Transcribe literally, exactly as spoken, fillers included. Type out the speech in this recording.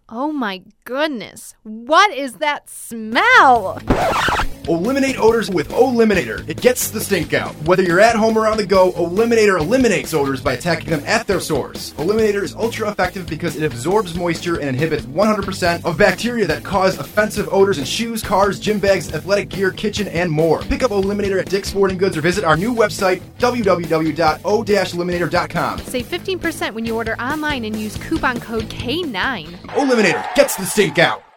Oh my goodness. What is that smell? Eliminate odors with Eliminator. It gets the stink out. Whether you're at home or on the go, Eliminator eliminates odors by attacking them at their source. Eliminator is ultra effective because it absorbs moisture and inhibits one hundred percent of bacteria that cause offensive odors in shoes, cars, gym bags, athletic gear, kitchen, and more. Pick up Eliminator at Dick's Sporting Goods or visit our new website, w w w dot o dash eliminator dot com. Save fifteen percent when you order online and use coupon code K nine. Eliminator gets the stink out.